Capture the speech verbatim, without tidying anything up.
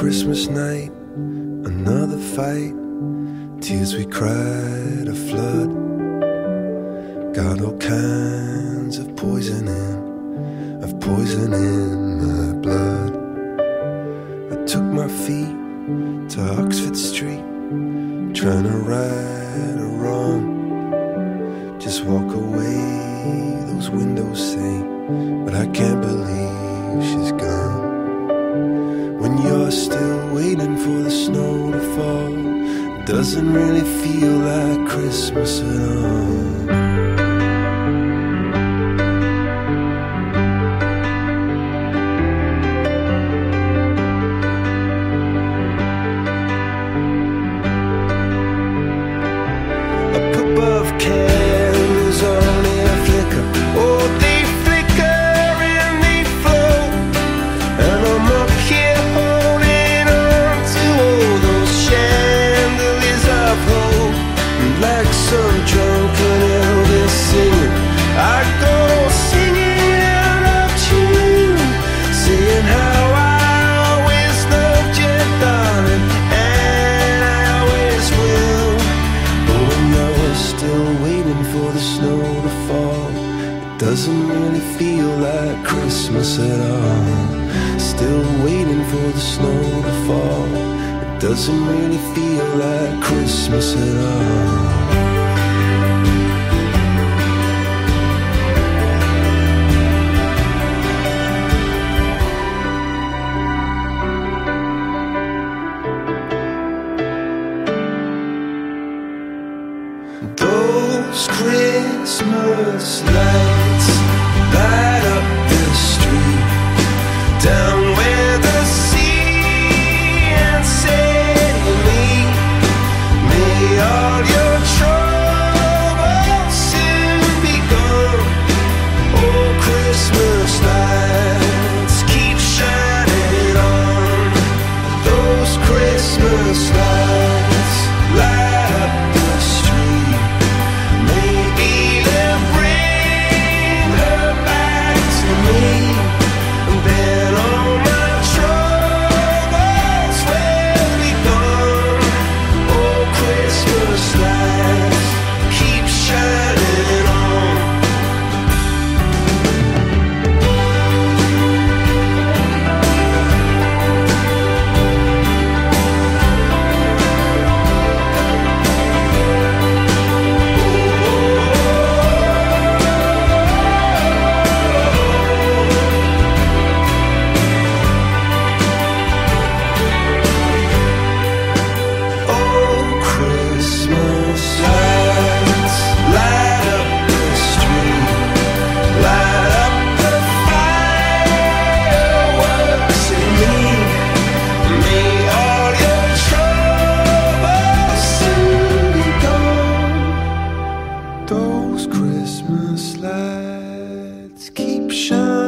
Christmas night, another fight, tears we cried a flood. Got all kinds of poison in, of poison in my blood. I took my feet to Oxford Street, trying to right a wrong. Just walk away, those windows say, but I can't believe she's gone. When you're still waiting for the snow to fall, it doesn't really feel like Christmas at all. Doesn't really feel like Christmas at all. Still waiting for the snow to fall. It doesn't really feel like Christmas at all. Those Christmas lights light up the street, down where the sea and say to me, may all your troubles soon be gone. Oh, Christmas lights keep shining on. Those Christmas lights light up the street. Maybe they'll bring her back to me, and then all my troubles will be gone. Oh, Christmas lights keep shining on. Those Christmas lights keep shining.